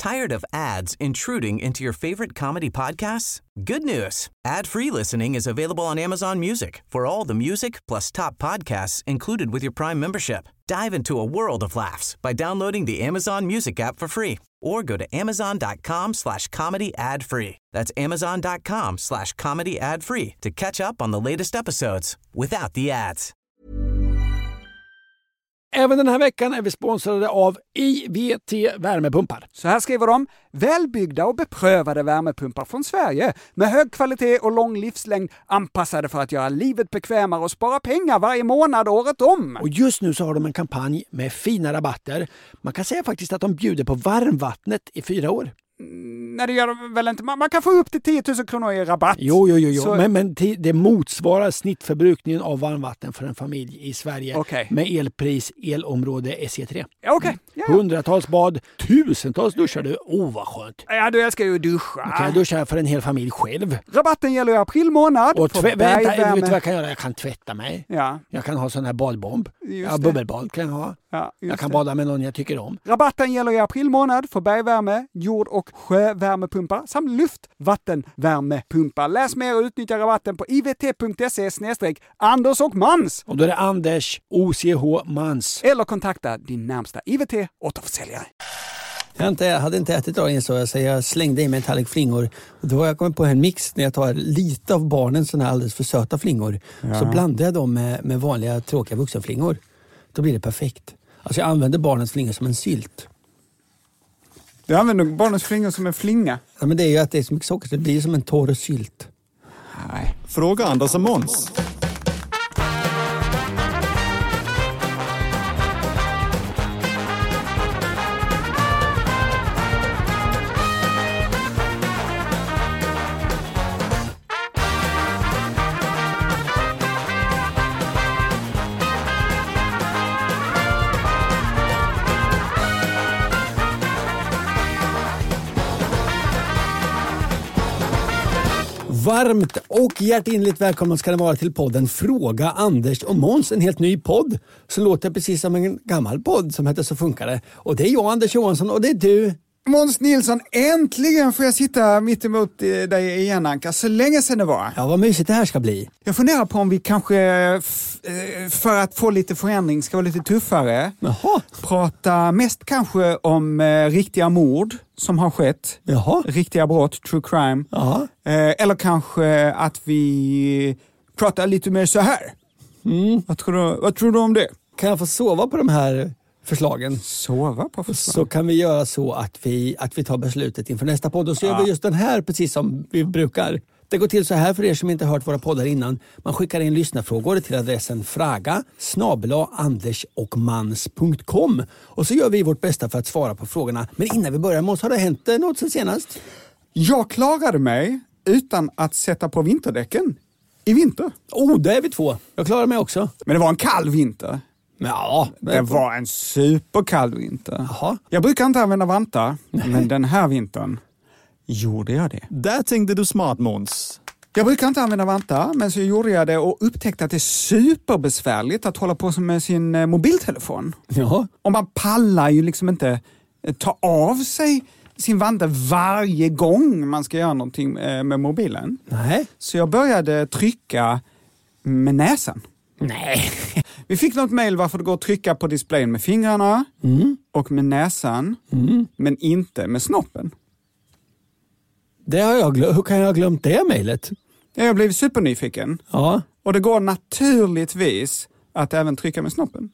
Tired of ads intruding into your favorite comedy podcasts? Good news. Ad-free listening is available on Amazon Music for all the music plus top podcasts included with your Prime membership. Dive into a world of laughs by downloading the Amazon Music app for free or go to amazon.com/comedy ad-free. That's amazon.com/comedy ad-free to catch up on the latest episodes without the ads. Även den här veckan är vi sponsrade av IVT värmepumpar. Så här skriver de: välbyggda och beprövade värmepumpar från Sverige med hög kvalitet och lång livslängd, anpassade för att göra livet bekvämare och spara pengar varje månad året om. Och just nu så har de en kampanj med fina rabatter. Man kan säga faktiskt att de bjuder på varmvattnet i 4 år. Nej, det gör de väl inte. Man kan få upp till 10 000 kronor i rabatt. Jo. Så... Men det motsvarar snittförbrukningen av varmvatten för en familj i Sverige med elpris, elområde SE3. Okej. Ja. Hundratals bad, tusentals duschar du. Vad skönt. Ja, du älskar ju duscha. Du kan duscha för en hel familj själv. Rabatten gäller i april månad. Och vet du vad jag kan göra? Jag kan tvätta mig. Ja. Jag kan ha sån här badbomb. Bubbelbad kan jag ha. Ja, jag kan bada med någon jag tycker om. Rabatten gäller i april månad för bergvärme, jord- och sjövärmepumpar samt luftvattenvärmepumpar. Läs mer och utnyttja rabatten på ivt.se/Anders och Mans. Och då är det Anders OCH Mans. Eller kontakta din närmsta IVT återförsäljare. Jag hade inte ätit dagen så jag slängde i mig en tallrik flingor. Och då har jag kommit på en mix när jag tar lite av barnen såna här alldeles för söta flingor. Ja. Så blandar jag dem med vanliga tråkiga vuxenflingor. Då blir det perfekt. Alltså jag använder barnens flingor som en sylt. Du använder barnens flingor som en flinga? Ja, men det är ju att det är så mycket socker så det blir som en torr sylt. Nej. Fråga Anders och Måns. Varmt och hjärtinligt välkomna ska det vara till podden Fråga Anders och Måns, en helt ny podd. Så låter det precis som en gammal podd som heter Så funkar det. Och det är jag, Anders Johansson, och det är du. Måns Nilsson, äntligen får jag sitta mitt emot dig igen, Anka. Så länge sedan det var. Ja, vad mysigt det här ska bli. Jag funderar på om vi kanske, för att få lite förändring, ska vara lite tuffare. Jaha. Prata mest kanske om riktiga mord som har skett. Jaha. Riktiga brott, true crime. Jaha. Eller kanske att vi pratar lite mer så här. Vad tror du om det? Kan jag få sova på de här förslagen? Sova på förslagen? Så kan vi göra så att vi tar beslutet inför nästa podd. Och så gör vi just den här precis som vi brukar. Det går till så här för er som inte hört våra poddar innan. Man skickar in lyssnarfrågor till adressen fraga@andersochmans.com. Och så gör vi vårt bästa för att svara på frågorna. Men innan vi börjar, Måns, har det hänt något sen senast? Jag klarade mig utan att sätta på vinterdäcken i vinter. Det är vi två. Jag klarar mig också. Men det var en kall vinter. Ja, det var en superkall vinter. Jaha. Jag brukar inte använda vantar, men den här vintern gjorde jag det. Där tänkte du smart, Måns. Jag brukar inte använda vantar, men så gjorde jag det och upptäckte att det är superbesvärligt att hålla på med sin mobiltelefon. Ja. Och man pallar ju liksom inte ta av sig sin vante varje gång man ska göra någonting med mobilen. Nej. Så jag började trycka med näsan. Nej. Vi fick något mejl varför det går att trycka på displayen med fingrarna och med näsan, men inte med snoppen. Det har jag glömt. Hur kan jag ha glömt det mejlet? Jag blev supernyfiken. Ja. Och det går naturligtvis att även trycka med snoppen.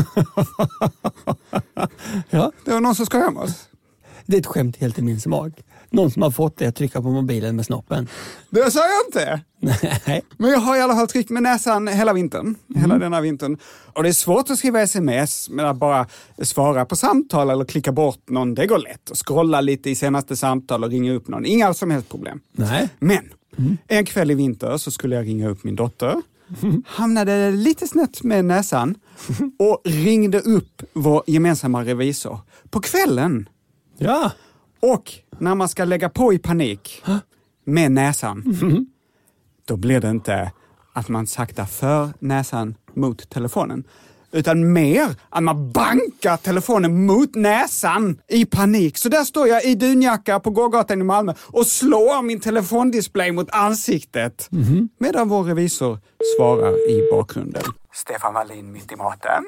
Ja. Det var någon som skojar med oss. Det är ett skämt helt i min smak. Någon som har fått det att trycka på mobilen med snoppen. Det sa jag inte. Nej. Men jag har i alla fall tryckt med näsan hela vintern. Hela denna vintern. Och det är svårt att skriva sms med att bara svara på samtal eller klicka bort någon. Det går lätt. Och scrolla lite i senaste samtal och ringa upp någon. Inga som helst problem. Nej. Men en kväll i vinter så skulle jag ringa upp min dotter. Hamnade lite snett med näsan och ringde upp vår gemensamma revisor på kvällen. Ja. Och när man ska lägga på i panik med näsan, då blir det inte att man saktar för näsan mot telefonen. utan mer att man bankar telefonen mot näsan i panik. Så där står jag i dunjacka på gågatan i Malmö och slår min telefondisplay mot ansiktet. Medan vår revisor svarar i bakgrunden. Stefan Wallin mitt i maten.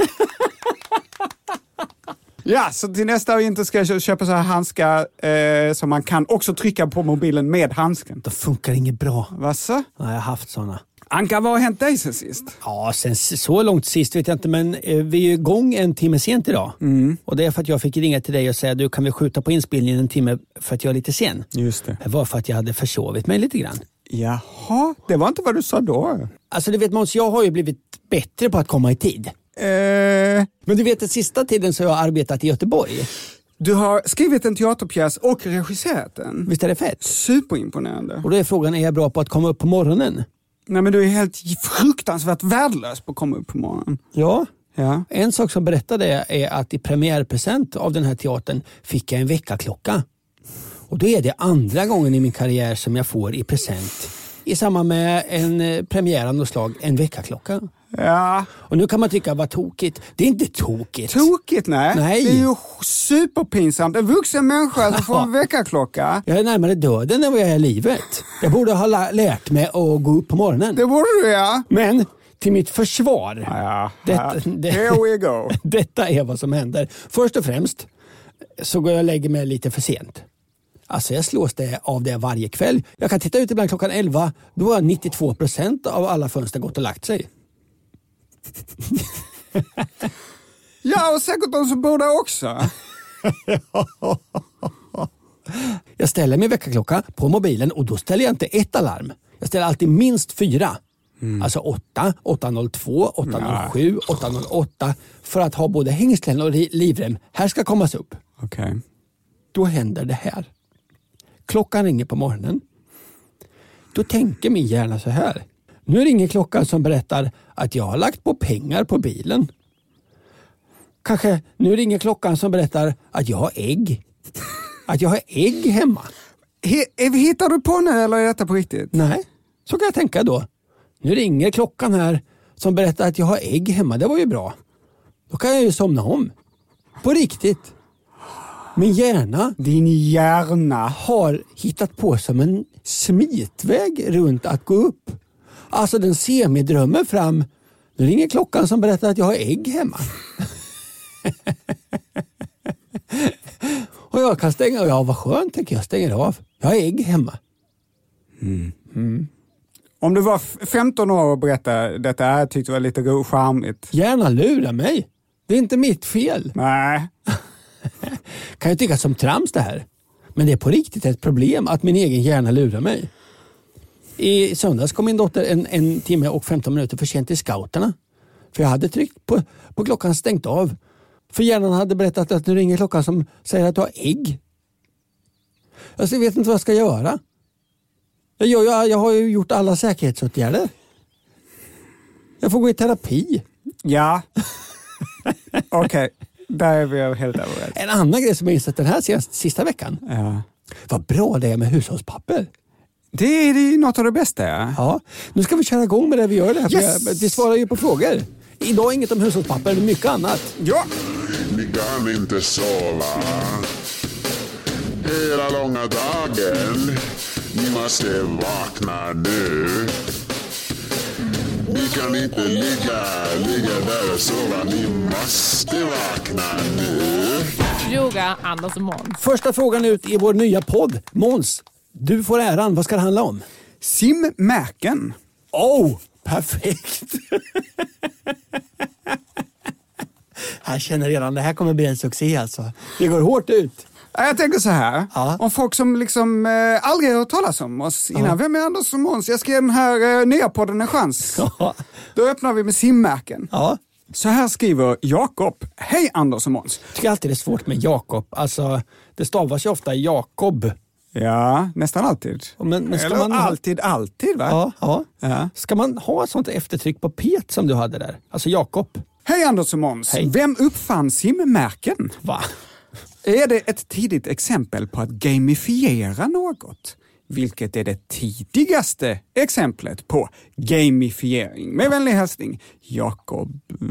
Ja, så till nästa vinter ska jag köpa så här handskar som man kan också trycka på mobilen med handsken. Det funkar inget bra. Vad så? Ja, jag har haft såna. Anka, vad har hänt dig sen sist? Ja, sen så långt sist vet jag inte, men vi är igång en timme sent idag. Och det är för att jag fick ringa till dig och säga du kan vi skjuta på inspelningen en timme för att jag är lite sen. Just det. Det var för att jag hade försovit mig lite grann. Jaha, det var inte vad du sa då. Alltså du vet Måns, jag har ju blivit bättre på att komma i tid. Men du vet den sista tiden så har jag arbetat i Göteborg. Du har skrivit en teaterpjäs och regisserat den. Visst är det fett? Superimponerande. Och då är frågan, är jag bra på att komma upp på morgonen? Nej, men du är helt fruktansvärt värdelös på att komma upp på morgonen. Ja. Ja. En sak som berättade är att i premiärpresent av den här teatern fick jag en väckarklocka. Och då är det andra gången i min karriär som jag får i present i samband med en premiär av något slag, en väckarklocka. Ja. Och nu kan man tycka, vad tokigt. Det är inte tokigt. Tokigt, nej. Det är ju superpinsamt. En vuxen människa som får en väckarklocka. Jag är närmare döden än vad jag är i livet. Jag borde ha lärt mig att gå upp på morgonen. Det borde du, ja. Men till mitt försvar. Ja. Here we go. Detta är vad som händer. Först och främst så går jag och lägger mig lite för sent. Alltså jag slås av det varje kväll. Jag kan titta ut ibland klockan 11. Då har 92% av alla fönster gått och lagt sig. Ja, och säkert de som bor där också. Jag ställer min väckarklocka på mobilen och då ställer jag inte ett alarm. Jag ställer alltid minst 4. Alltså 8, 802, 807, 808 för att ha både hängslen och livrem. Här ska kommas upp. Okej. Då händer det här. Klockan ringer på morgonen. Då tänker min hjärna så här. Nu ringer klockan som berättar att jag har lagt på pengar på bilen. Kanske nu ringer klockan som berättar att jag har ägg. Att jag har ägg hemma. Hittar du på nu eller är detta på riktigt? Nej, så kan jag tänka då. Nu ringer klockan här som berättar att jag har ägg hemma. Det var ju bra. Då kan jag ju somna om. På riktigt. Min hjärna. Din hjärna har hittat på som en smitväg runt att gå upp. Alltså den ser mig drömmer fram. Nu ringer klockan som berättar att jag har ägg hemma. Och jag kan stänga av. Ja, vad skönt, tänker jag. Stänger av. Jag har ägg hemma. Om du var 15 år och berättade detta här, tyckte det var lite charmigt. Gärna lura mig. Det är inte mitt fel. Nej. Kan jag tycka som trams det här. Men det är på riktigt ett problem att min egen hjärna lurar mig. I söndags kom min dotter en timme och 15 minuter för sent till scouterna. För jag hade tryckt på klockan stängt av. För hjärnan hade berättat att nu ringer klockan som säger att du har ägg. Alltså jag vet inte vad jag ska göra. Jag har ju gjort alla säkerhetsåtgärder. Jag får gå i terapi. Ja. Okej. Där är vi helt överens. En annan grej som jag insett den här sista veckan. Ja. Vad bra det är med hushållspapper. Det är något av det bästa. Ja. Nu ska vi köra igång med det vi gör det här. Yes. Vi svarar ju på frågor. Idag inget om hushållspapper, men mycket annat. Ja. Ni kan inte sova hela långa dagen. Ni måste vakna nu. Ni kan inte ligga där och sova. Ni måste vakna nu. Fråga Anders och Måns. Första frågan ut i vår nya podd. Måns, du får äran. Vad ska det handla om? Simmärken. Perfekt. Jag känner redan, det här kommer bli en succé alltså. Det går hårt ut. Jag tänker så här, om folk som liksom aldrig har hört talas om oss innan. Vem är Anders och Måns? Jag ska ge den här nya podden en chans. Då öppnar vi med simmärken. Så här skriver Jakob. Hej Anders och Måns. Jag tycker alltid det är svårt med Jakob. Alltså, det stavas ju ofta Jakob. Ja, nästan alltid. Men ska eller man alltid va? Ja. Ska man ha ett sånt eftertryck på Pet som du hade där? Alltså Jakob. Hej Anders och Måns. Hej. Vem uppfann simmärken? Va? Är det ett tidigt exempel på att gamifiera något? Vilket är det tidigaste exemplet på gamifiering? Med vänlig hälsning, Jakob.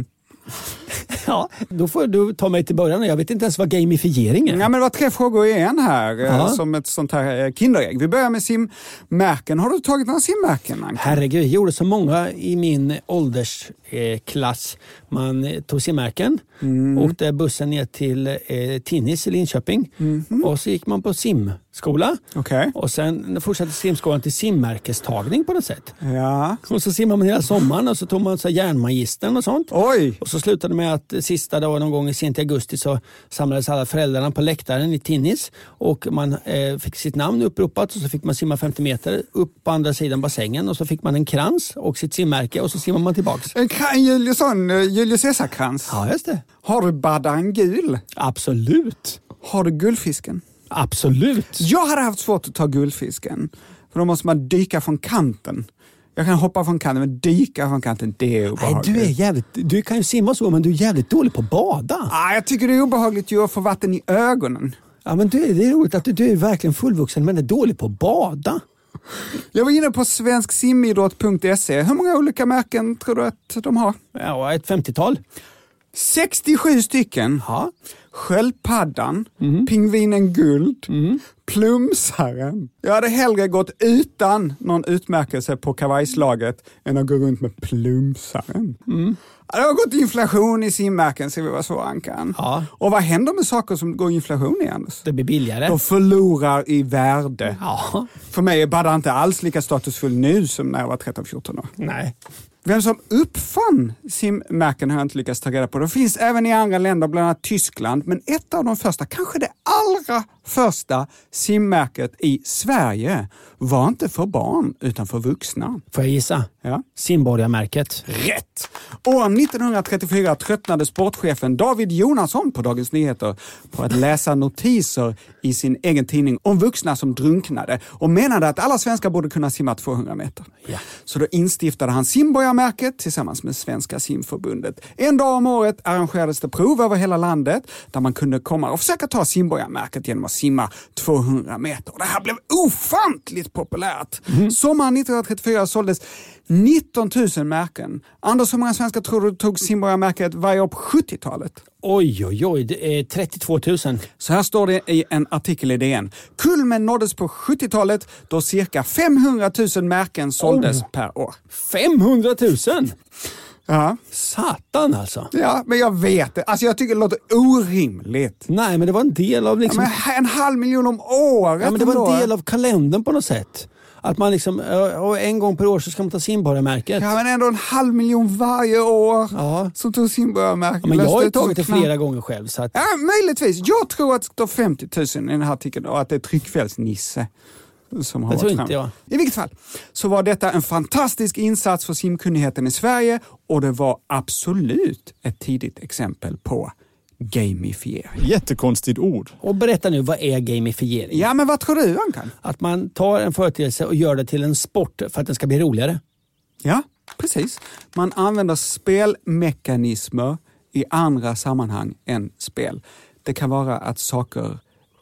Ja, då får du ta mig till början. Jag vet inte ens vad gamifiering är. Ja, men det var 3 frågor i en här som ett sånt här kinderägg. Vi börjar med simmärken. Har du tagit några simmärken, Anka? Herregud, jag gjorde så många i min åldersklass. Man tog simmärken, åkte bussen ner till Tinnis i Linköping och så gick man på simskola. Okay. Och sen fortsatte simskolan till simmärkestagning på något sätt. Ja. Och så simmade man hela sommaren och så tog man så järnmagistern och sånt. Oj! Och så slutade med att sista dagen någon gång i sent i augusti så samlades alla föräldrarna på läktaren i Tinnis och man fick sitt namn uppropat och så fick man simma 50 meter upp på andra sidan bassängen och så fick man en krans och sitt simmärke och så simmar man tillbaks. En Julius Caesar-krans? Ja, just det. Har du baddan gul? Absolut. Har du guldfisken? Absolut. Jag hade haft svårt att ta guldfisken. För då måste man dyka från kanten. Jag kan hoppa från kanten, men dyka från kanten, det är obehagligt. Nej, du kan ju simma så, men du är jävligt dålig på att bada. Jag tycker det är obehagligt att få vatten i ögonen. Ja, men det är roligt att du är verkligen fullvuxen, men är dålig på att bada. Jag var inne på svensksimidrott.se. Hur många olika märken tror du att de har? Ja, ett 50-tal. 67 stycken. Ja. Sköldpaddan, pingvinen guld, plumsaren. Jag hade hellre gått utan någon utmärkelse på kavajslaget än att gå runt med plumsaren. Det har gått inflation i simmärken, ser vi vad så, Ankan. Ja. Och vad händer med saker som går inflation i, Anders? Det blir billigare. De förlorar i värde. Ja. För mig är badda inte alls lika statusfull nu som när jag var 13-14 år. Nej. Vem som uppfann simmärken har jag inte lyckats ta reda på. Det finns även i andra länder, bland annat Tyskland. Men ett av de första, kanske det allra första simmärket i Sverige var inte för barn utan för vuxna. Får jag gissa? Ja. Simborgarmärket. Rätt! År 1934 tröttnade sportchefen David Jonasson på Dagens Nyheter på att läsa notiser i sin egen tidning om vuxna som drunknade och menade att alla svenskar borde kunna simma 200 meter. Ja. Så då instiftade han Simborgarmärket tillsammans med Svenska simförbundet. En dag om året arrangerades det prov över hela landet där man kunde komma och försöka ta Simborgarmärket genom att simma 200 meter. Och det här blev ofantligt populärt. Sommaren 1934 såldes 19 000 märken. Anders, hur många svenskar tror du tog Simborgarmärket varje år på 70-talet? Oj, det är 32 000. Så här står det i en artikel i DN. Kulmen nåddes på 70-talet då cirka 500 000 märken såldes per år. 500 000? Ja. Satan alltså. Ja, men jag vet det. Alltså jag tycker det låter orimligt. Nej, men det var en del av liksom... Ja, men 500 000 om året. Ja, men det var en del av kalendern på något sätt. Att man liksom, en gång per år så ska man ta Simborgarmärket. Ja, men ändå 500 000 varje år som tog Simborgarmärket. Ja, men jag har ju tagit det flera gånger själv. Så att... Ja, möjligtvis. Jag tror att det står 50 000 i den här artikeln och att det är tryckfelsnisse som har varit fram. Jag. I vilket fall så var detta en fantastisk insats för simkunnigheten i Sverige och det var absolut ett tidigt exempel på gamifiering. Jättekonstigt ord. Och berätta nu, vad är gamifiering? Ja, men vad tror du, Ankan? Att man tar en företeelse och gör det till en sport för att den ska bli roligare. Ja, precis. Man använder spelmekanismer i andra sammanhang än spel. Det kan vara att saker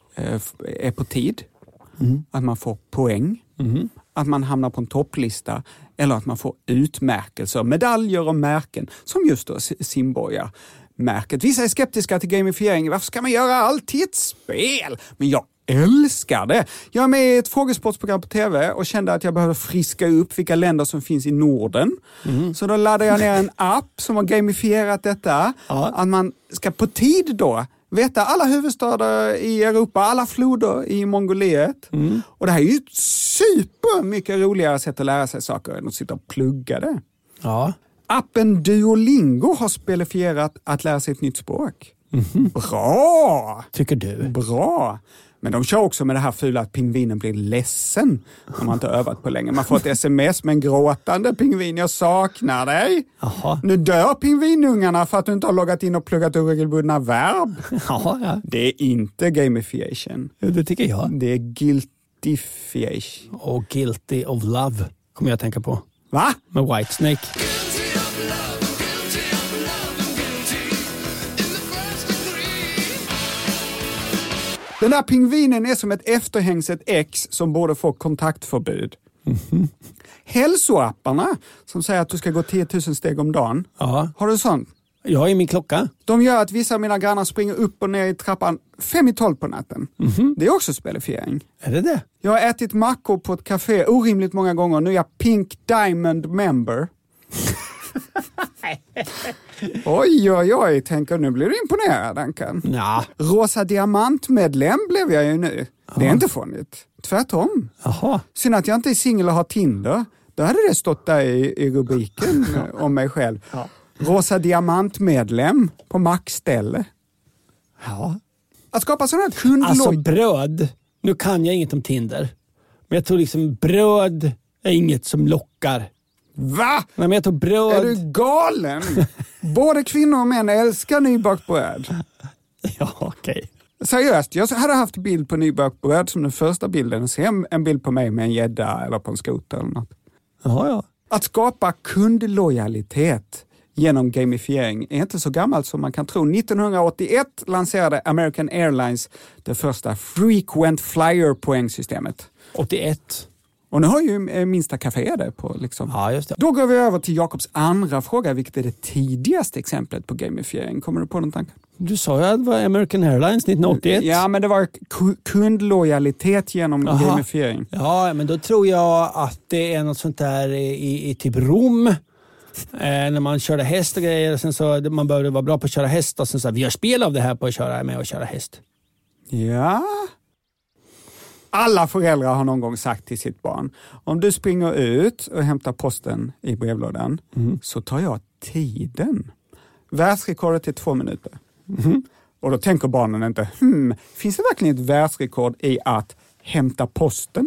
är på tid, att man får poäng, att man hamnar på en topplista eller att man får utmärkelser, medaljer och märken som just då Simborgarmärket. Vissa är skeptiska till gamifiering. Varför ska man göra allt till ett spel? Men jag älskar det. Jag är med i ett frågesportsprogram på tv och kände att jag behövde friska upp vilka länder som finns i Norden. Så då laddade jag ner en app som har gamifierat detta. Ja. Att man ska på tid då veta alla huvudstäder i Europa, alla floder i Mongoliet. Och det här är ju ett super mycket roligare sätt att lära sig saker än att sitta och plugga det. Ja. Appen Duolingo har spelifierat att lära sig ett nytt språk. Bra! Tycker du? Bra! Men de kör också med det här fula att pingvinen blir ledsen när man inte övat på länge. Man får ett sms med en gråtande pingvin. Jag saknar dig. Aha. Nu dör pingvinungarna för att du inte har loggat in och pluggat oregelbundna verb. Ja. Det är inte gamification. Det tycker jag. Det är guiltification. Och Guilty of Love kommer jag att tänka på. Va? Med Whitesnake. Den där pingvinen är som ett efterhängset ex som borde få kontaktförbud. Hälsoapparna som säger att du ska gå 10 000 steg om dagen. Ja. Har du sånt? Jag är min klocka. De gör att vissa av mina grannar springer upp och ner i trappan 5:12 på natten. Det är också spelifiering. Är det? Jag har ätit mackor på ett café orimligt många gånger. Nu är jag Pink Diamond member. Oj, tänker nu blir du imponerad, Ankan. Ja. Rosa diamantmedlem blev jag ju nu. Aha. Det är inte fånigt. Tvärtom. Jaha. Synd att jag inte är singel och har Tinder. Då hade det stått där i rubriken om mig själv. Ja. Rosa diamantmedlem på Max-ställe. Ja. Att skapa sådana här kundloj... Alltså bröd. Nu kan jag inget om Tinder. Men jag tror liksom bröd är inget som lockar. Va? Nej, men jag tror bröd... Är du galen? Både kvinnor och män älskar nybakt bröd. Ja, okej. Seriöst, jag hade haft bild på nybakt bröd som den första bilden. Och sen en bild på mig med en gädda eller på en skoter eller något. Ja. Att skapa kundlojalitet genom gamifiering är inte så gammalt som man kan tro. 1981 lanserade American Airlines det första Frequent Flyer-poängsystemet. 81. Och nu har ju minsta café det på liksom. Ja, just det. Då går vi över till Jakobs andra fråga, vilket är det tidigaste exemplet på gamifiering. Kommer du på någon tanke? Du sa ju att det var American Airlines 1981. Ja, men det var kundlojalitet genom gamifiering. Ja, men då tror jag att det är något sånt där i typ Rom. När man körde häst och grejer. Sen så man behövde vara bra på att köra häst. Och sen så vi gör spel av det här på att köra häst. Ja. Alla föräldrar har någon gång sagt till sitt barn: om du springer ut och hämtar posten i brevlådan så tar jag tiden. Världsrekordet är 2 minuter. Och då tänker barnen inte, finns det verkligen ett världsrekord i att hämta posten?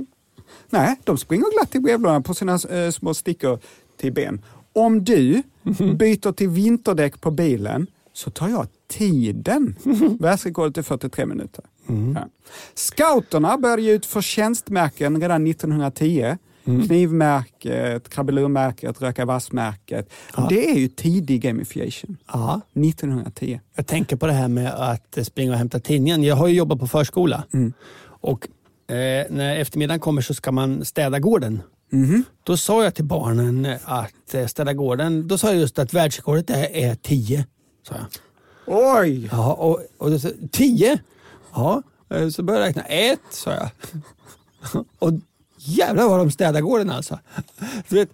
Nej, de springer glatt i brevlådan på sina små stickor till ben. Om du byter till vinterdäck på bilen så tar jag tiden. Världsrekordet är 43 minuter. Ja. Scouterna började ge ut förtjänstmärken redan 1910. Knivmärket, krabbelurmärket, röka vassmärket. Ja. Det är ju tidig gamification. Ja. 1910. Jag tänker på det här med att springa och hämta tidningen. Jag har ju jobbat på förskola. Och när eftermiddagen kommer så ska man städa gården. Då sa jag till barnen att städa gården, då sa jag just att världsrekordet är 10. Sa jag. Oj! Ja, och då sa 10? Ja, så började jag räkna 1, sa jag. Och jävlar vad de städar gården alltså. Du vet,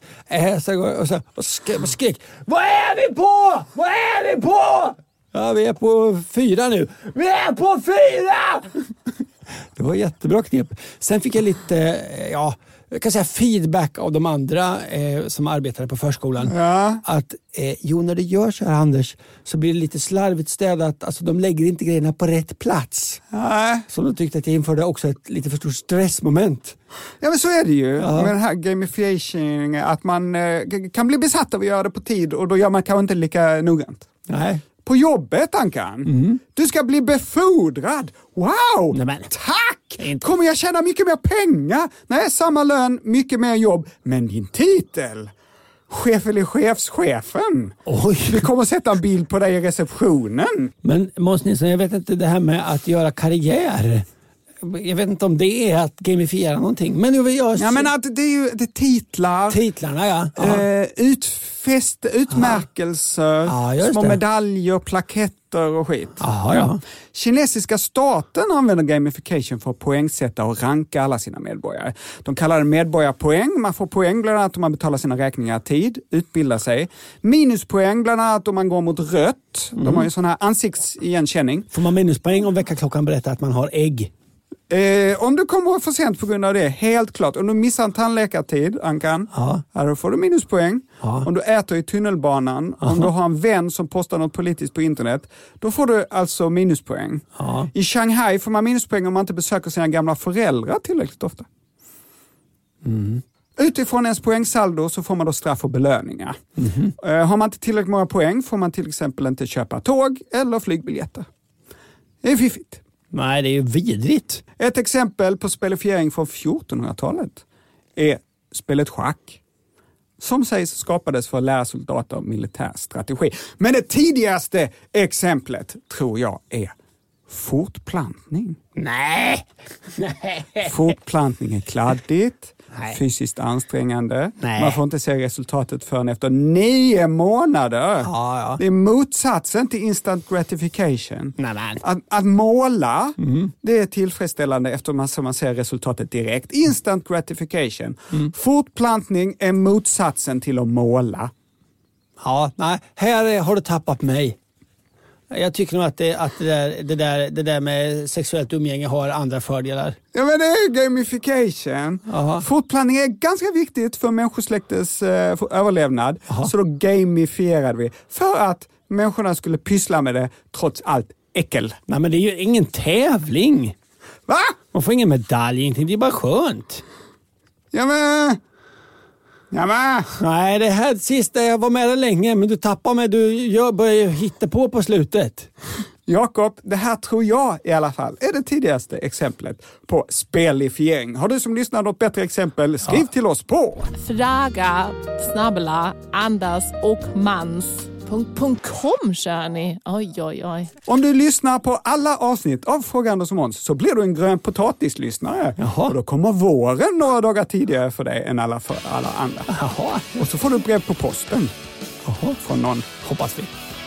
och skrek, vad är vi på? Vad är vi på? Ja, vi är på 4 nu. Vi är på 4! Det var jättebra knep. Sen fick jag lite, jag kan säga feedback av de andra som arbetade på förskolan. Ja. Att när det gör så här, Anders, så blir det lite slarvigt städat. Alltså de lägger inte grejerna på rätt plats. Ja. Så de tyckte att jag införde också ett lite för stort stressmoment. Ja, men så är det ju med den här gamification, att man kan bli besatt av att göra det på tid och då gör man kanske inte lika noggrant. Nej. På jobbet, Ankan. Du ska bli befordrad. Wow! Nej, men. Tack! Kommer jag tjäna mycket mer pengar? Nej, samma lön, mycket mer jobb. Men din titel? Chef eller chefschefen? Oj. Vi kommer att sätta en bild på dig i receptionen. Men Måns Nilsson, jag vet inte det här med att göra karriär. Jag vet inte om det är att gamifiera någonting. Men ja, men att det är ju det titlar. Titlarna, ja. Utmärkelser, små medaljer, plaketter och skit. Aha, ja. Kinesiska staten använder gamification för att poängsätta och ranka alla sina medborgare. De kallar det medborgarpoäng. Man får poäng bland annat om man betalar sina räkningar i tid, utbildar sig. Minuspoäng bland annat om man går mot rött. De har ju sån här ansiktsigenkänning. Får man minuspoäng om väckarklockan berättar att man har ägg? Om du kommer för sent på grund av det, helt klart. Om du missar en tandläkartid, Ankan, då får du minuspoäng. Om du äter i tunnelbanan, om du har en vän som postar något politiskt på internet, då får du alltså minuspoäng. I Shanghai får man minuspoäng om man inte besöker sina gamla föräldrar tillräckligt ofta. Utifrån ens poängsaldo så får man då straff och belöningar. Har man inte tillräckligt många poäng får man till exempel inte köpa tåg eller flygbiljetter. Det är fiffigt. Nej, det är ju vidrigt. Ett exempel på spelifiering från 1400-talet är spelet schack, som sägs skapades för att lära soldater militär strategi. Men det tidigaste exemplet tror jag är fortplantning. Nej. Fortplantning är kladdigt. fysiskt ansträngande. Nej. Man får inte se resultatet förrän efter 9 månader. Ja. Det är motsatsen till instant gratification. Nej. Att måla, det är tillfredsställande efter man ser resultatet direkt. Instant gratification. Fortplantning är motsatsen till att måla. Ja, nej. Här har du tappat mig. Jag tycker nog att det där med sexuellt umgänge har andra fördelar. Ja, men det är gamification. Aha. Fortplantning är ganska viktigt för människosläktets överlevnad. Aha. Så då gamifierade vi. För att människorna skulle pyssla med det trots allt äckel. Nej, men det är ju ingen tävling. Va? Man får ingen medalj, ingenting. Det är bara skönt. Ja, men... Nej, det här sista, jag var med det länge, men du tappar mig. Du börjar hitta på slutet. Jakob, det här tror jag i alla fall är det tidigaste exemplet på spelifiering. Har du som lyssnar något bättre exempel, skriv till oss på fraga@andersochmans.com kör ni. Oj. Om du lyssnar på alla avsnitt av Fråga Anders och Måns så blir du en grön potatislyssnare. Och då kommer våren några dagar tidigare för dig än alla andra. Jaha. Och så får du brev på posten. Jaha. Från någon, hoppas vi.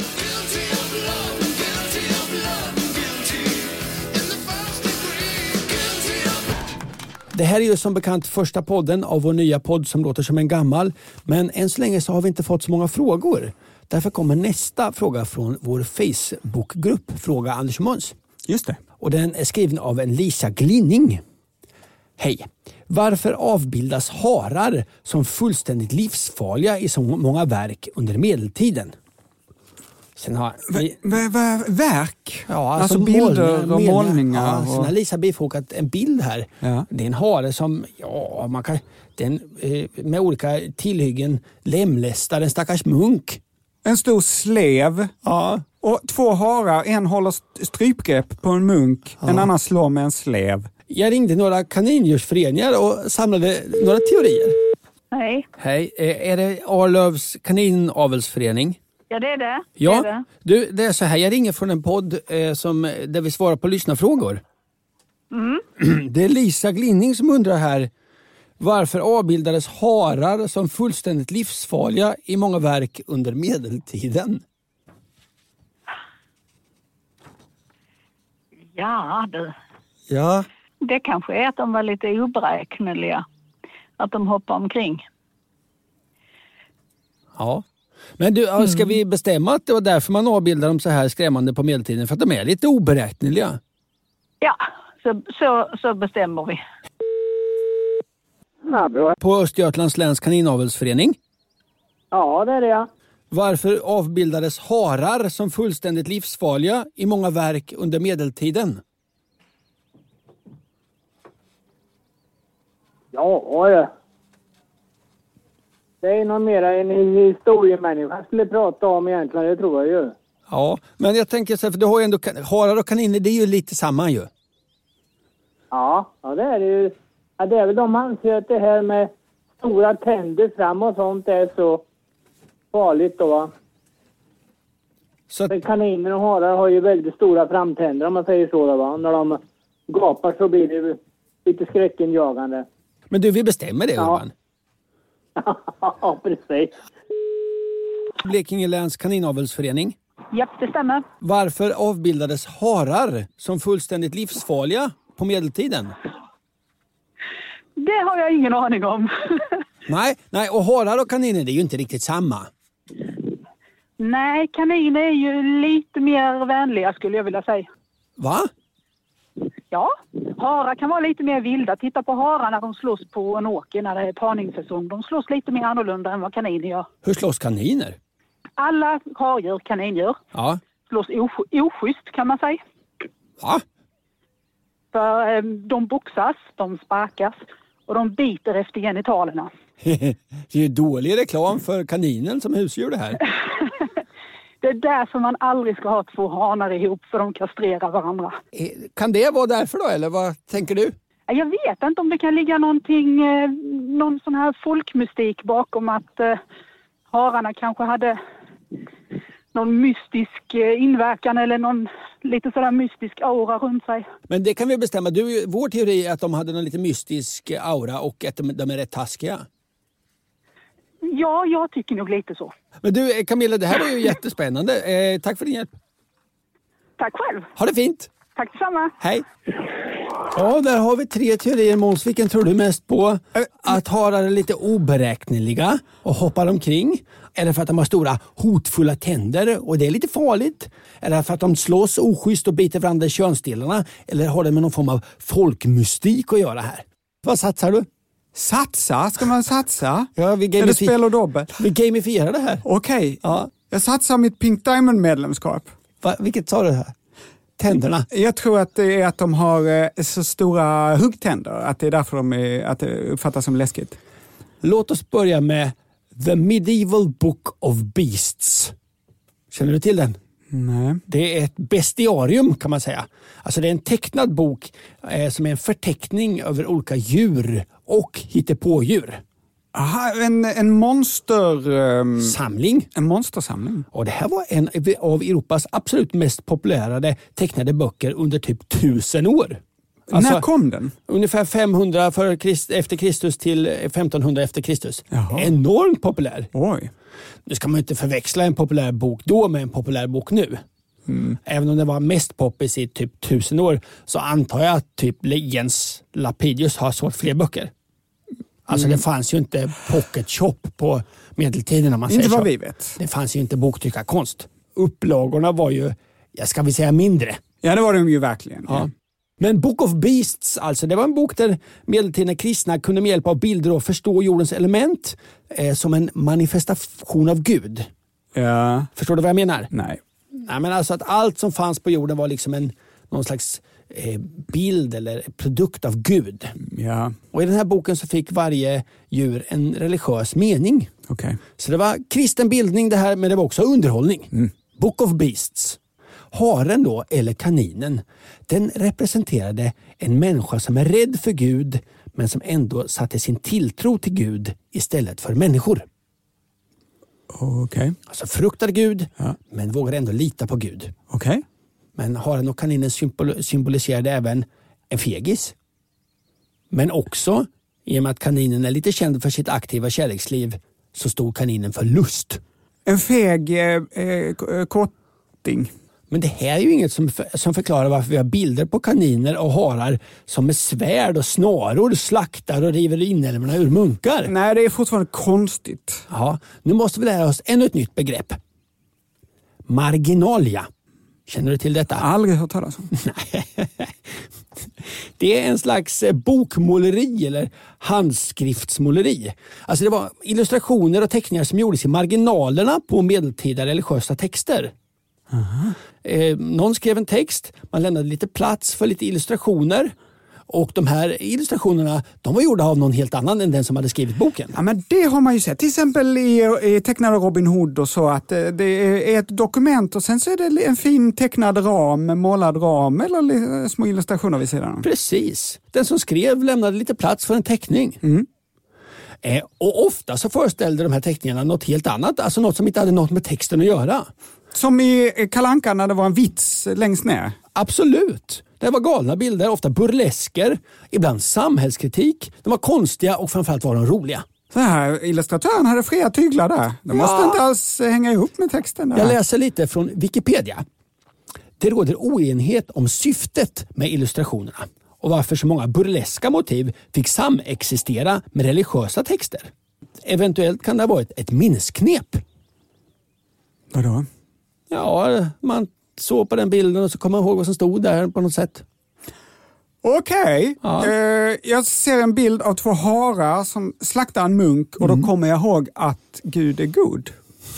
Det här är ju som bekant första podden av vår nya podd som låter som en gammal. Men än så länge så har vi inte fått så många frågor. Därför kommer nästa fråga från vår Facebookgrupp Fråga Anders och Måns. Just det. Och den är skriven av en Lisa Glinning. Hej. Varför avbildas harar som fullständigt livsfarliga i så många verk under medeltiden? Sen har verk? Ja, alltså bilder och målningar. Ja, sen har Lisa bifogat en bild här. Ja. Det är en hare som, med olika tillhyggen lemlästar en stackars munk. En stor slev. Ja. Och 2 harar, en håller strypgrepp på en munk, en annan slår med en slev. Jag ringde några kanindjursföreningar och samlade några teorier. Hej, är det Arlövs kaninavelsförening? Ja, det är det. Ja, det är så här. Jag ringer från en podd där vi svarar på lyssnarfrågor. Det är Lisa Glinning som undrar här. Varför avbildades harar som fullständigt livsfarliga i många verk under medeltiden? Ja, du. Ja. Det kanske är att de var lite oberäkneliga. Att de hoppar omkring. Ja. Men du, ska vi bestämma att det var därför man avbildade dem så här skrämmande på medeltiden? För att de är lite oberäkneliga. Ja, så bestämmer vi. På Östergötlands läns kaninavelsförening? Ja, det är det. Varför avbildades harar som fullständigt livsfarliga i många verk under medeltiden? Ja. Det är nog mer en historiemänniska skulle prata om egentligen, det tror jag ju. Ja, men jag tänker så här, för du har ju ändå harar och kaniner, det är ju lite samma ju. Ja, det är det ju. Ja, det är väl de anser att det här med stora tänder fram och sånt är så farligt då. Så kaniner och harar har ju väldigt stora framtänder om man säger så då, va. När de gapar så blir det lite skräckinjagande. Men du, vi bestämmer det, Urban. Ja, precis. Blekinge läns kaninavelsförening. Japp, det stämmer. Varför avbildades harar som fullständigt livsfarliga på medeltiden? Det har jag ingen aning om. Nej, och harar och kaniner, det är ju inte riktigt samma. Nej, kaniner är ju lite mer vänliga skulle jag vilja säga. Va? Ja, harar kan vara lite mer vilda. Titta på harar när de slåss på en åker när det är parningssäsong. De slåss lite mer annorlunda än vad kaniner gör. Hur slåss kaniner? Alla hardjur, kanindjur, slåss oschysst kan man säga. Va? För de boxas, de sparkas och de biter efter genitalerna. Det är ju dålig reklam för kaninen som husdjur det här. Det är därför man aldrig ska ha 2 hanar ihop, för de kastrerar varandra. Kan det vara därför då, eller vad tänker du? Jag vet inte om det kan ligga någon sån här folkmystik bakom att hararna kanske hade någon mystisk inverkan eller någon lite sådär mystisk aura runt sig. Men det kan vi bestämma. Vår teori är att de hade någon lite mystisk aura och att de är rätt taskiga. Ja, jag tycker nog lite så. Men du Camilla, det här var ju jättespännande. Tack för din hjälp. Tack själv. Ha det fint. Tack detsamma. Hej. Ja, där har vi 3 teorier, Måns. Vilken tror du mest på? Att harar är lite oberäkneliga och hoppar omkring? Eller för att de har stora hotfulla tänder och det är lite farligt? Eller för att de slåss oschysst och biter varandra i könsdelarna? Eller har det med någon form av folkmystik att göra här? Vad satsar du? Satsa? Ska man satsa? Ja, är det spel och dobbel? Vi gamifierar det här. Okej. Ja. Jag satsar mitt Pink Diamond-medlemskap. Vilket sa du här? Tänderna? Jag tror att det är att de har så stora huggtänder. Att det är därför att det uppfattas som läskigt. Låt oss börja med The Medieval Book of Beasts. Känner du till den? Nej. Det är ett bestiarium kan man säga. Alltså det är en tecknad bok som är en förteckning över olika djur och hittepådjur. Aha, en monstersamling. En monstersamling. Och det här var en av Europas absolut mest populära tecknade böcker under typ 1000 år. Alltså, när kom den? Ungefär 500 efter Kristus till 1500 efter Kristus. Jaha. Enormt populär. Oj. Nu ska man inte förväxla en populär bok då med en populär bok nu. Även om det var mest poppis i typ 1000 år så antar jag att typ Jens Lapidus har sålt fler böcker. Alltså det fanns ju inte pocket shop på medeltiden om man säger så. Inte vad vi vet. Det fanns ju inte boktryckarkonst. Upplagorna var ju, ska vi säga mindre. Ja, det var de ju verkligen. Ja. Men Book of Beasts, alltså det var en bok där medeltidens kristna kunde med hjälp av bilder och förstå jordens element som en manifestation av Gud. Ja. Förstår du vad jag menar? Nej. Nej, men alltså att allt som fanns på jorden var liksom någon slags bild eller produkt av Gud. Ja. Och i den här boken så fick varje djur en religiös mening. Okay. Så det var kristen bildning det här, men det var också underhållning. Book of Beasts. Haren då, eller kaninen, den representerade en människa som är rädd för Gud men som ändå satte sin tilltro till Gud istället för människor. Okej. Alltså fruktade Gud, men vågar ändå lita på Gud. Okej. Men haren och kaninen symboliserade även en fegis. Men också, i och med att kaninen är lite känd för sitt aktiva kärleksliv, så stod kaninen för lust. En feg kotting. Men det här är ju inget som förklarar varför vi har bilder på kaniner och harar som med svärd och snaror slaktar och river inälvorna ur munkar. Nej, det är fortfarande konstigt. Ja, nu måste vi lära oss ännu ett nytt begrepp. Marginalia. Känner du till detta? Aldrig hört talas om. Det är en slags bokmåleri eller handskriftsmåleri. Alltså det var illustrationer och teckningar som gjordes i marginalerna på medeltida religiösa texter. Någon skrev en text, man lämnade lite plats för lite illustrationer. Och de här illustrationerna, de var gjorda av någon helt annan än den som hade skrivit boken. Ja, men det har man ju sett. Till exempel i tecknade Robin Hood och så, att det är ett dokument och sen så är det en fin tecknad ram, målad ram eller små illustrationer vid sidan. Precis. Den som skrev lämnade lite plats för en teckning. Och ofta så föreställde de här teckningarna något helt annat, alltså något som inte hade något med texten att göra. Som i Kalle Anka när det var en vits längst ner. Absolut. Det var galna bilder, ofta burlesker, ibland samhällskritik. De var konstiga och framförallt var de roliga. Så här, illustratören hade fria tyglar där. Det måste inte alls hänga ihop med texten. Där. Jag läser lite från Wikipedia. Det råder oenighet om syftet med illustrationerna och varför så många burleska motiv fick samexistera med religiösa texter. Eventuellt kan det ha varit ett minnesknep. Vadå? Ja, man såg på den bilden och så kommer man ihåg vad som stod där på något sätt. Okej. Ja. Jag ser en bild av 2 harar som slaktar en munk och då kommer jag ihåg att Gud är god.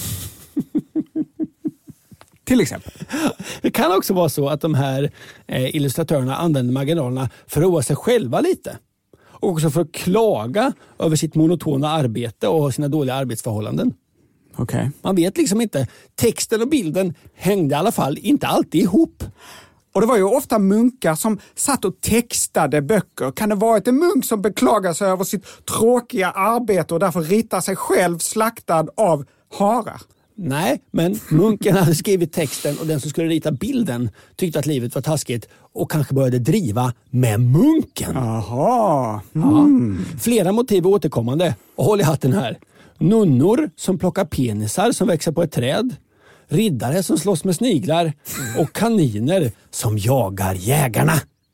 Till exempel. Det kan också vara så att de här illustratörerna använder marginalerna för att roa sig själva lite. Och också för att klaga över sitt monotona arbete och sina dåliga arbetsförhållanden. Okay. Man vet liksom inte. Texten och bilden hängde i alla fall inte alltid ihop. Och det var ju ofta munkar som satt och textade böcker. Kan det vara en munk som beklagar sig över sitt tråkiga arbete och därför ritar sig själv slaktad av harar? Nej, men munken hade skrivit texten och den som skulle rita bilden tyckte att livet var taskigt och kanske började driva med munken. Jaha. Ja. Flera motiv är återkommande. Och håll i hatten här. Nunnor som plockar penisar som växer på ett träd. Riddare som slåss med sniglar. Och kaniner som jagar jägarna.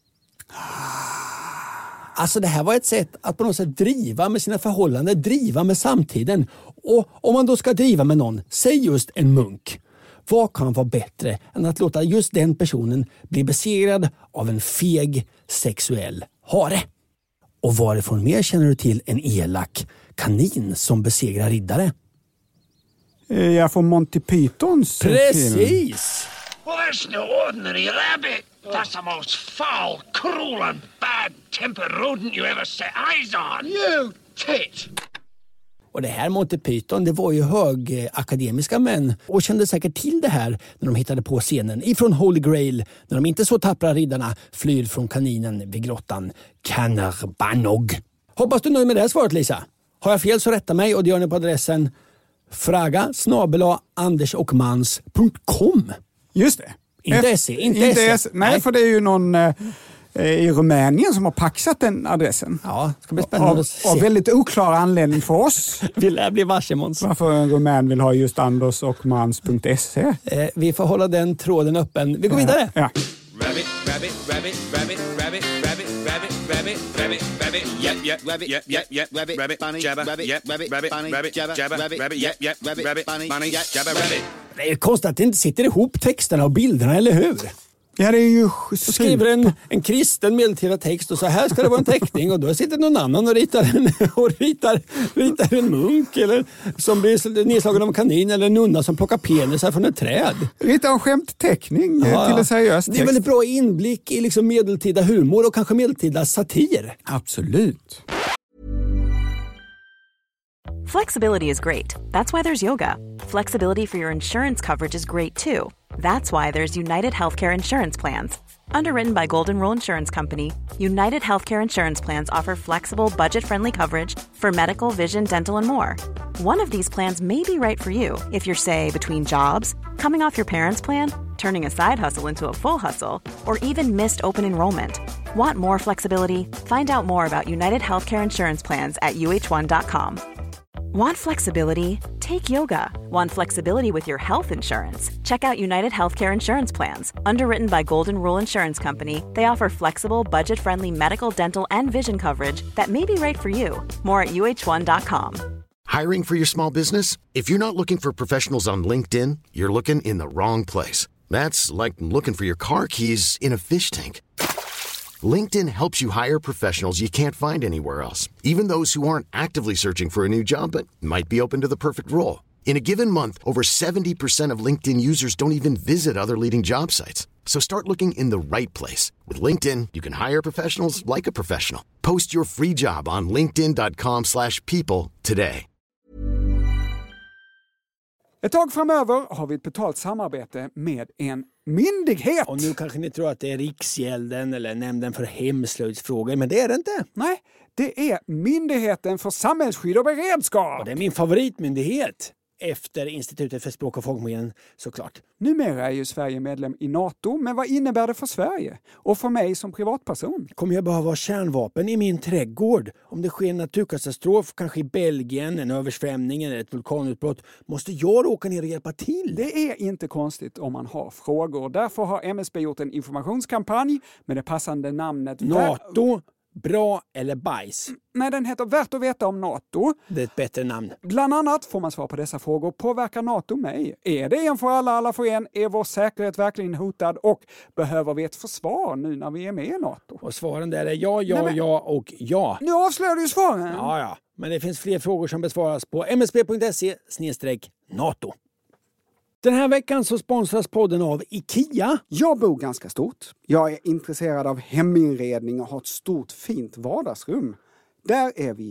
Alltså det här var ett sätt att på något sätt driva med sina förhållanden, driva med samtiden. Och om man då ska driva med någon, säg just en munk. Vad kan vara bättre än att låta just den personen bli besegrad av en feg sexuell hare? Och varifrån mer känner du till en elak kanin som besegrar riddare? Jag får Monty Pythons Precis! film. Well, there's no ordinary rabbit. That's the most foul, cruel and bad-tempered rodent you ever set eyes on. You tit! Och det här Monty Python, det var ju högakademiska män och kände säkert till det här när de hittade på scenen ifrån Holy Grail när de inte så tappra riddarna flyr från kaninen vid grottan Canerbannog. Hoppas du är nöjd med det här svaret, Lisa. Har jag fel så rätta mig och det gör ni på adressen fraga@andersochmans.com. Just det. Inte SE, inte SE. Nej, för det är ju någon i Rumänien som har paxat den adressen. Ja, det ska bli spännande att se. Av väldigt oklar anledning för oss. Vi lär bli varse, Måns. Varför en rumän vill ha just andersochmans.se. Vi får hålla den tråden öppen. Vi går vidare. Ja. Rabbit, rabbit, rabbit, rabbit, rabbit, rabbit, rabbit, rabbit, rabbit, rabbit, yep, rabbit, yep, rabbit, rabbit, bunny, jabba, rabbit, yep, rabbit, bunny, rabbit, jabba, rabbit, yep, rabbit, bunny, jabba, rabbit. Det är konstigt att det inte sitter ihop texterna och bilderna, eller hur? Ja, det är ju... Så skriver en kristen medeltida text och så här ska det vara en teckning och då sitter någon annan och ritar en munk eller som blir nedslagen av en kanin eller en nunna som plockar penisar från ett träd. Ritar en skämtteckning till en seriös text. Det är väldigt bra inblick i liksom medeltida humor och kanske medeltida satir. Absolut. Flexibility is great. That's why there's yoga. Flexibility for your insurance coverage is great too. That's why there's United Healthcare Insurance Plans. Underwritten by Golden Rule Insurance Company, United Healthcare Insurance Plans offer flexible, budget-friendly coverage for medical, vision, dental, and more. One of these plans may be right for you if you're, say, between jobs, coming off your parents' plan, turning a side hustle into a full hustle, or even missed open enrollment. Want more flexibility? Find out more about United Healthcare Insurance Plans at uh1.com. Want flexibility? Take yoga. Want flexibility with your health insurance? Check out United Healthcare Insurance Plans. Underwritten by Golden Rule Insurance Company, they offer flexible, budget-friendly medical, dental, and vision coverage that may be right for you. More at uh1.com. Hiring for your small business? If you're not looking for professionals on LinkedIn, you're looking in the wrong place. That's like looking for your car keys in a fish tank. LinkedIn helps you hire professionals you can't find anywhere else, even those who aren't actively searching for a new job but might be open to the perfect role. In a given month, over 70% of LinkedIn users don't even visit other leading job sites. So start looking in the right place. With LinkedIn, you can hire professionals like a professional. Post your free job on linkedin.com/people today. Ett tag framöver har vi ett betalt samarbete med en myndighet. Och nu kanske ni tror att det är Riksgälden eller Nämnden för hemslöjdsfrågor, men det är det inte. Nej, det är Myndigheten för samhällsskydd och beredskap. Och det är min favoritmyndighet. Efter Institutet för språk och folkminnen, såklart. Numera är ju Sverige medlem i NATO, men vad innebär det för Sverige? Och för mig som privatperson? Kommer jag behöva ha kärnvapen i min trädgård? Om det sker en naturkatastrof, kanske i Belgien, en översvämning eller ett vulkanutbrott, måste jag åka ner och hjälpa till? Det är inte konstigt om man har frågor. Därför har MSB gjort en informationskampanj med det passande namnet NATO. Bra eller bajs? Nej, den heter Värt att veta om NATO. Det är ett bättre namn. Bland annat får man svar på dessa frågor. Påverkar NATO mig? Är det en för alla, alla för en? Är vår säkerhet verkligen hotad? Och behöver vi ett försvar nu när vi är med i NATO? Och svaren där är ja, ja och ja. Nu avslöjar du ju svaren. Ja. Men det finns fler frågor som besvaras på msb.se/NATO. Den här veckan så sponsras podden av IKEA. Jag bor ganska stort. Jag är intresserad av heminredning och har ett stort fint vardagsrum. Där är vi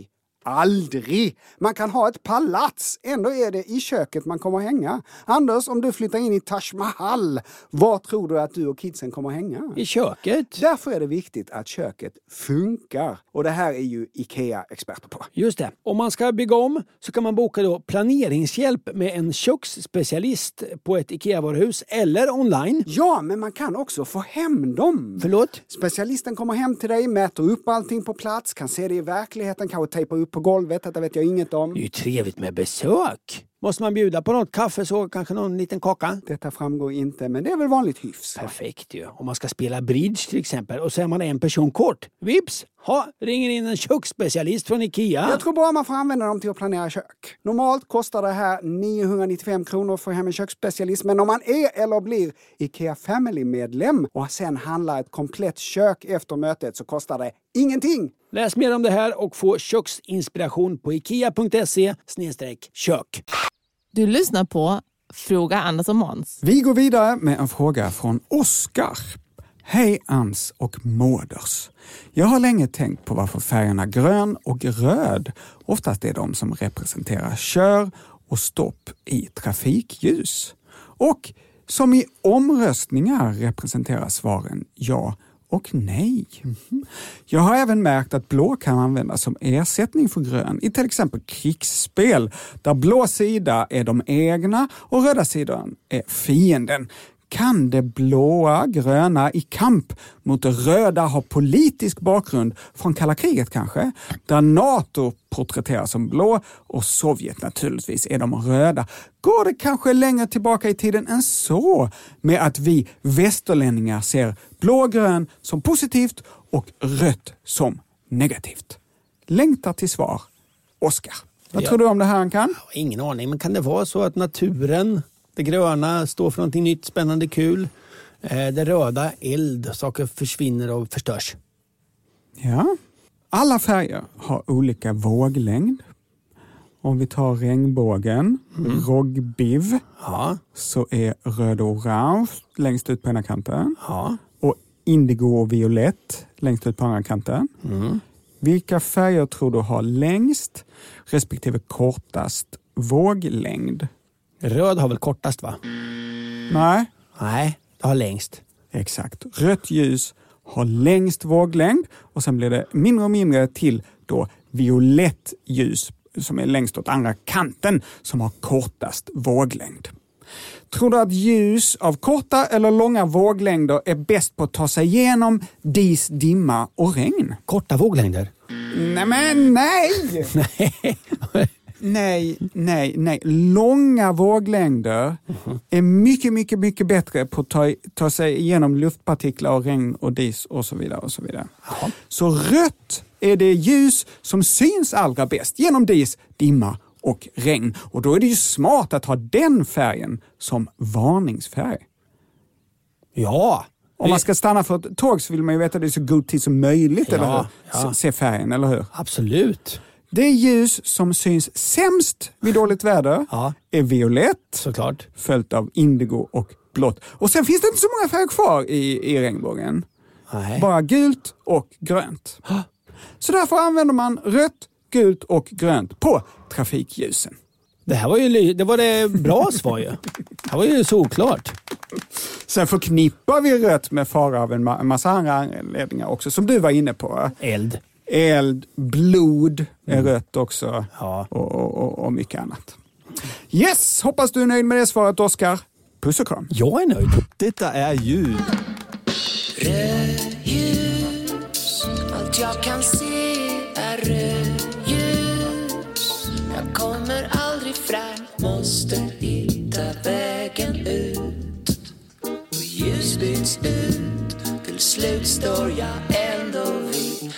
Aldrig! Man kan ha ett palats, ändå är det i köket man kommer att hänga. Anders, om du flyttar in i Taj Mahal, var tror du att du och kidsen kommer att hänga? I köket. Därför är det viktigt att köket funkar. Och det här är ju IKEA-experter på. Just det. Om man ska bygga om så kan man boka då planeringshjälp med en köksspecialist på ett IKEA-varuhus eller online. Ja, men man kan också få hem dem. Förlåt? Specialisten kommer hem till dig, mäter upp allting på plats, kan se det i verkligheten, kanske tejpa upp på golvet, detta vet jag inget om. Det är ju trevligt med besök. Måste man bjuda på något kaffe så kanske någon liten kaka? Detta framgår inte, men det är väl vanligt hyfs. Perfekt ju. Om man ska spela bridge till exempel och så är man en person kort. Vips! Ringer in en köksspecialist från IKEA. Jag tror bara man får använda dem till att planera kök. Normalt kostar det här 995 kronor för hem en köksspecialist. Men om man är eller blir IKEA Family-medlem och sen handlar ett komplett kök efter mötet så kostar det ingenting. Läs mer om det här och få köksinspiration på ikea.se/kök. Du lyssnar på Fråga Anders och Måns. Vi går vidare med en fråga från Oskar. Hej Ans och Mårders. Jag har länge tänkt på varför färgerna grön och röd oftast är de som representerar kör och stopp i trafikljus. Och som i omröstningar representerar svaren ja och nej. Jag har även märkt att blå kan användas som ersättning för grön i till exempel krigsspel där blå sida är de egna och röda sidan är fienden. Kan det blåa, gröna i kamp mot det röda ha politisk bakgrund från kalla kriget kanske? Där NATO porträtteras som blå och Sovjet naturligtvis är de röda. Går det kanske längre tillbaka i tiden än så med att vi västerlänningar ser blå och grön som positivt och rött som negativt? Längtar till svar, Oskar. Vad tror du om det här, kan? Ingen aning, men kan det vara så att naturen, det gröna står för någonting nytt, spännande, kul. Det röda, eld, saker försvinner och förstörs. Ja, alla färger har olika våglängd. Om vi tar regnbågen, rogbiv, så är röd och orange längst ut på ena kanten. Ja. Och indigo och violett längst ut på andra kanten. Vilka färger tror du har längst respektive kortast våglängd? Röd har väl kortast, va? Nej, det har längst. Exakt. Rött ljus har längst våglängd och sen blir det mindre och mindre till då violett ljus som är längst åt andra kanten som har kortast våglängd. Tror du att ljus av korta eller långa våglängder är bäst på att ta sig igenom dis, dimma och regn? Korta våglängder? Nej. Nej. Långa våglängder är mycket bättre på att ta sig igenom luftpartiklar och regn och dis och så vidare och så vidare. Så rött är det ljus som syns allra bäst genom dis, dimma och regn. Och då är det ju smart att ha den färgen som varningsfärg. Ja. Om man ska stanna för ett tåg så vill man ju veta att det är så god tid som möjligt, eller hur? Ja. Se färgen, eller hur? Absolut. Det ljus som syns sämst vid dåligt väder är violett. Såklart. Följt av indigo och blått. Och sen finns det inte så många färger kvar i regnbågen. Nej. Bara gult och grönt. Så därför använder man rött, gult och grönt på trafikljusen. Det var det bra svar ju. Det var ju såklart. Sen förknippar vi rött med fara av en massa andra anledningar också, som du var inne på. Eld, blod är rött också. Ja. Och mycket annat. Yes, hoppas du är nöjd med det svaret, Oskar. Puss och kram. Jag är nöjd. Detta är ljud. Rödljus, allt jag kan se är rödljus. Jag kommer aldrig fram, måste hitta vägen ut. Och ljus byts ut, till slut står jag ändå vid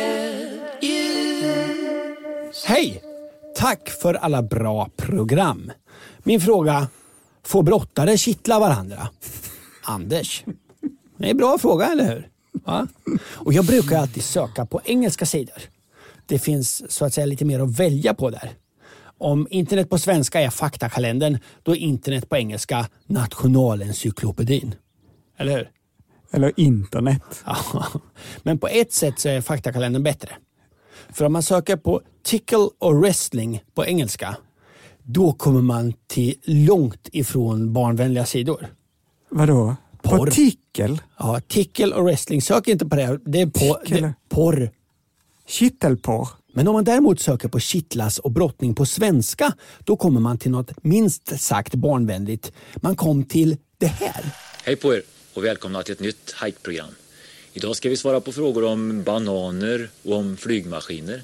rödljus. Hej! Tack för alla bra program. Min fråga, får brottare kittla varandra? Anders. Det är en bra fråga, eller hur? Ja? Och jag brukar alltid söka på engelska sidor. Det finns så att säga lite mer att välja på där. Om internet på svenska är faktakalendern, då är internet på engelska nationalencyklopedin. Eller hur? Eller internet. Ja, men på ett sätt så är faktakalendern bättre. För om man söker på tickle och wrestling på engelska, då kommer man till långt ifrån barnvänliga sidor. Vadå? På tickle? Ja, tickle och wrestling. Sök inte på det. Det är porr. Kittelporr. Men om man däremot söker på kittlas och brottning på svenska, då kommer man till något minst sagt barnvänligt. Man kom till det här. Hej på er och välkomna till ett nytt hike-program. Idag ska vi svara på frågor om bananer och om flygmaskiner.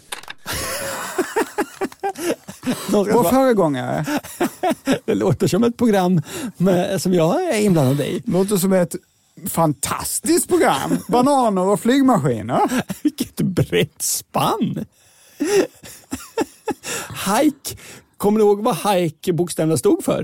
Vår föregångare. Det låter som ett program som jag är inblandad i. Det låter som ett fantastiskt program. Bananer och flygmaskiner. Vilket brett spann. Hike. Kommer du ihåg vad hike bokstäverna stod för?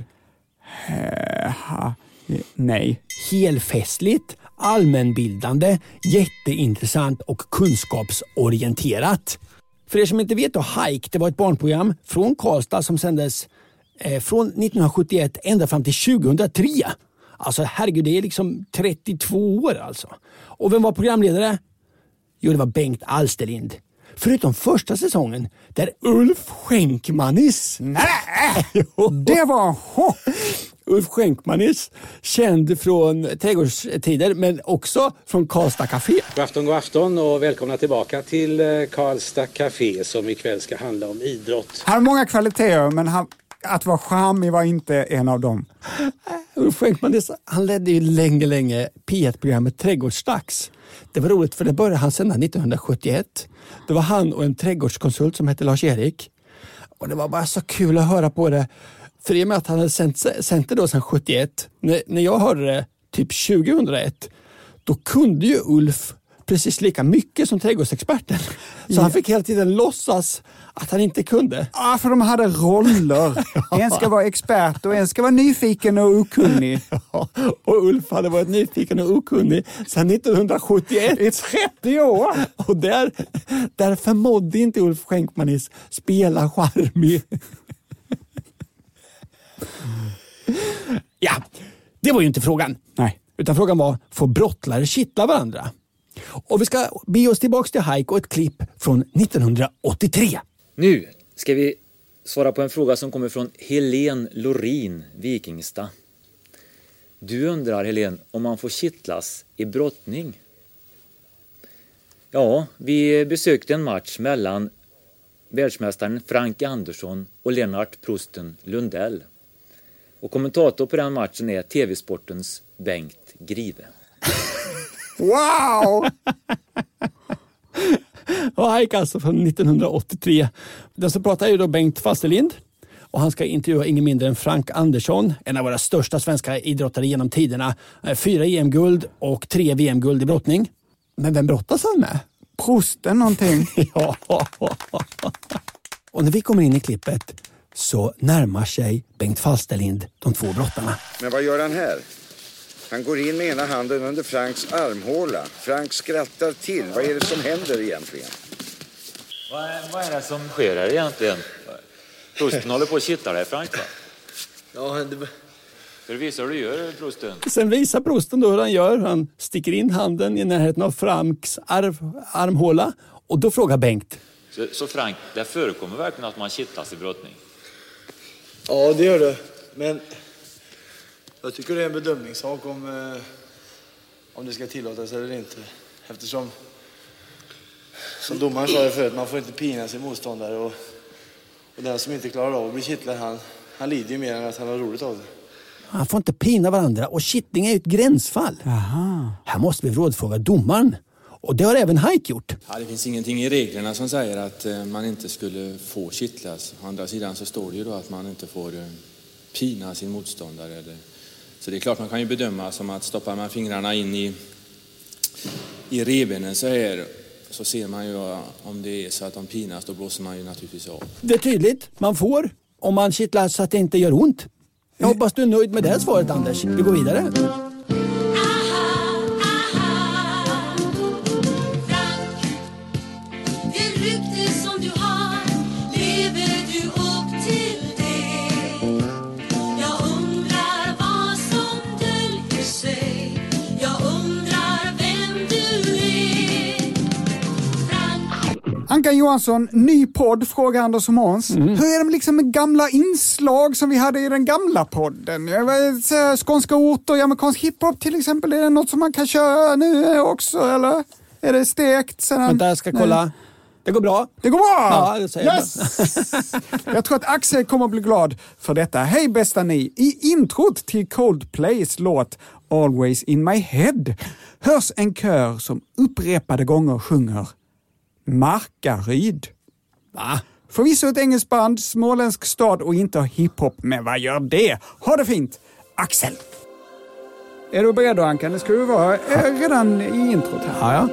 Nej. Helfestligt, allmänbildande, jätteintressant och kunskapsorienterat. För er som inte vet då, Hike, det var ett barnprogram från Karlstad som sändes från 1971 ända fram till 2003. Alltså herregud, det är liksom 32 år alltså. Och vem var programledare? Jo, det var Bengt Alsterlind. Förutom första säsongen där Ulf Schenkmanis. Nej, det var Ulf Schenkmanis, känd från trädgårdstider men också från Karlstad Café. God afton och välkomna tillbaka till Karlstad Café som ikväll ska handla om idrott. Han har många kvaliteter, men att vara charmig var inte en av dem. Ulf Schenkmanis, han ledde ju länge P1-programmet Trädgårdsdags. Det var roligt för det började han sända 1971. Det var han och en trädgårdskonsult som hette Lars-Erik. Och det var bara så kul att höra på det. För i och med att han hade sänt det då sedan 71. När jag hörde det typ 2001. Då kunde ju Ulf precis lika mycket som trädgårdsexperten. Så han fick hela tiden låtsas att han inte kunde. Ja, för de hade roller. En ska vara expert och en ska vara nyfiken och okunnig. Ja, och Ulf hade varit nyfiken och okunnig sedan 1971. I 30 år! Och där förmådde inte Ulf Schenkmanis spela charmig. Ja, det var ju inte frågan. Nej. Utan frågan var, får brottlare kittla varandra? Och vi ska be oss tillbaka till hike och ett klipp från 1983. Nu ska vi svara på en fråga som kommer från Helene Lorin, Vikingstad. Du undrar, Helene, om man får kittlas i brottning? Ja, vi besökte en match mellan världsmästaren Frank Andersson och Lennart Prosten Lundell. Och kommentator på den matchen är TV-sportens Bengt Grive. Wow! Och hike alltså från 1983. Den som pratar är ju då Bengt Alsterlind. Och han ska intervjua ingen mindre än Frank Andersson. En av våra största svenska idrottare genom tiderna. 4 EM-guld och 3 VM-guld i brottning. Men vem brottas han med? Prosten någonting. Ja. Och när vi kommer in i klippet så närmar sig Bengt Alsterlind de 2 brottarna. Men vad gör han här? Han går in med ena handen under Franks armhåla. Frank skrattar till. Vad är det som händer egentligen? Vad är det som sker här egentligen? Prosten håller på att kittla dig, Frank, va? Ja, Hur visar du gör, Prosten? Sen visar Prosten då hur han gör. Han sticker in handen i närheten av Franks armhåla. Och då frågar Bengt. Så Frank, det förekommer verkligen att man kittlas i brottning? Ja, det gör det. Men jag tycker det är en bedömningssak om det ska tillåtas eller inte. Eftersom, som domaren sa förut, man får inte pina sin motståndare. Och den som inte klarar av att bli kittlad, han lider ju mer än att han har roligt av det. Han får inte pina varandra och kittling är ju ett gränsfall. Aha. Här måste vi rådfråga domaren. Och det har även Hike gjort. Ja, det finns ingenting i reglerna som säger att man inte skulle få kittlas. Å andra sidan så står det ju då att man inte får pina sin motståndare. Så det är klart man kan ju bedöma som att stoppar man fingrarna in i revbenen så här, så ser man ju om det är så att de pinas, då blåser man ju naturligtvis av. Det är tydligt. Man får om man kittlar så att det inte gör ont. Jag hoppas du är nöjd med det här svaret, Anders. Vi går vidare. Ankan Johansson, ny podd, Fråga Anders och Måns. Hur är det liksom med gamla inslag som vi hade i den gamla podden? Skånska orter, amerikansk hiphop till exempel. Är det något som man kan köra nu också, eller? Är det stekt? Sedan... Vänta, jag ska kolla. Det går bra. Det går bra! Ja, det säger yes! Jag tror att Axel kommer att bli glad för detta. Hej bästa ni! I introt till Coldplays låt Always in my head hörs en kör som upprepade gånger sjunger Markaryd. Va? Förvisso ett engelskt band, småländsk stad och inte hiphop, men vad gör det? Ha det fint! Axel! Är du beredd då, Ankan? Det ska du vara redan i introt här. Ja.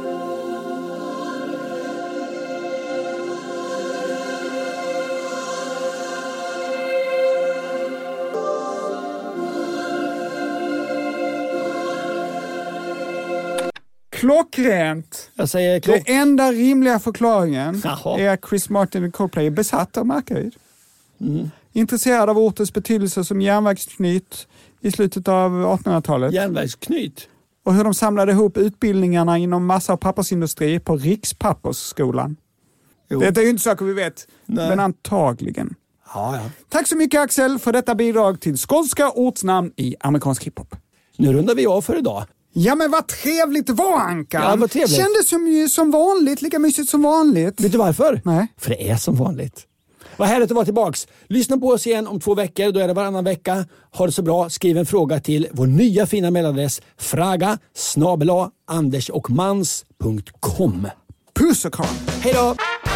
Klockrent. Jag säger Det enda rimliga förklaringen är att Chris Martin och Coldplay är besatt av Markaryd. Intresserad av ortens betydelse som järnvägsknyt i slutet av 1800-talet. Järnvägsknyt? Och hur de samlade ihop utbildningarna inom massa- och pappersindustri på Rikspappersskolan. Det är ju inte saker vi vet, men antagligen. Ja. Tack så mycket Axel för detta bidrag till skånska ortsnamn i amerikansk hiphop. Nu rundar vi av för idag. Ja, men vad trevligt det var, Ankan. Ja, vad trevligt. Kändes som vanligt, lika mysigt som vanligt. Vet du varför? Nej. För det är som vanligt. Vad härligt att vara tillbaks. Lyssna på oss igen om 2 veckor, då är det varannan vecka. Ha det så bra. Skriv en fråga till vår nya fina mailadress fraga@andersochmans.com. Puss och kram. Hej då!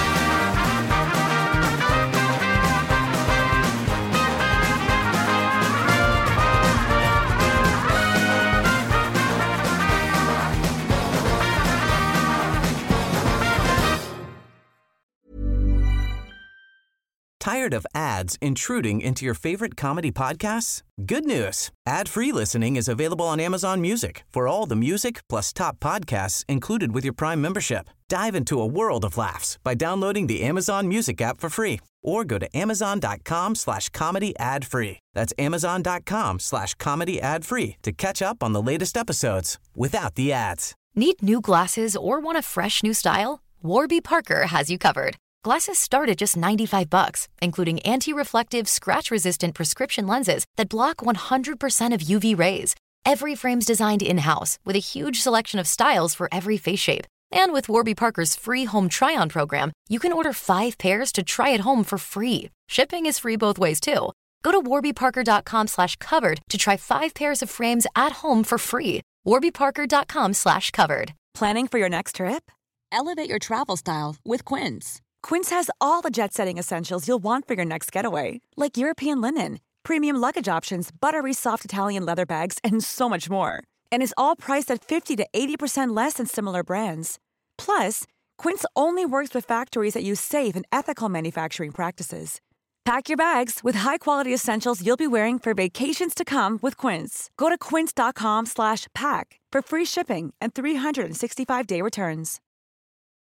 Tired of ads intruding into your favorite comedy podcasts? Good news. Ad-free listening is available on Amazon Music for all the music plus top podcasts included with your Prime membership. Dive into a world of laughs by downloading the Amazon Music app for free or go to amazon.com/comedy ad-free. That's amazon.com/comedy ad-free to catch up on the latest episodes without the ads. Need new glasses or want a fresh new style? Warby Parker has you covered. Glasses start at just $95, including anti-reflective, scratch-resistant prescription lenses that block 100% of UV rays. Every frame's designed in-house with a huge selection of styles for every face shape. And with Warby Parker's free home try-on program, you can order 5 pairs to try at home for free. Shipping is free both ways, too. Go to warbyparker.com/covered to try 5 pairs of frames at home for free. warbyparker.com/covered. Planning for your next trip? Elevate your travel style with Quince. Quince has all the jet-setting essentials you'll want for your next getaway, like European linen, premium luggage options, buttery soft Italian leather bags, and so much more. And is all priced at 50 to 80% less than similar brands. Plus, Quince only works with factories that use safe and ethical manufacturing practices. Pack your bags with high-quality essentials you'll be wearing for vacations to come with Quince. Go to quince.com/pack for free shipping and 365-day returns.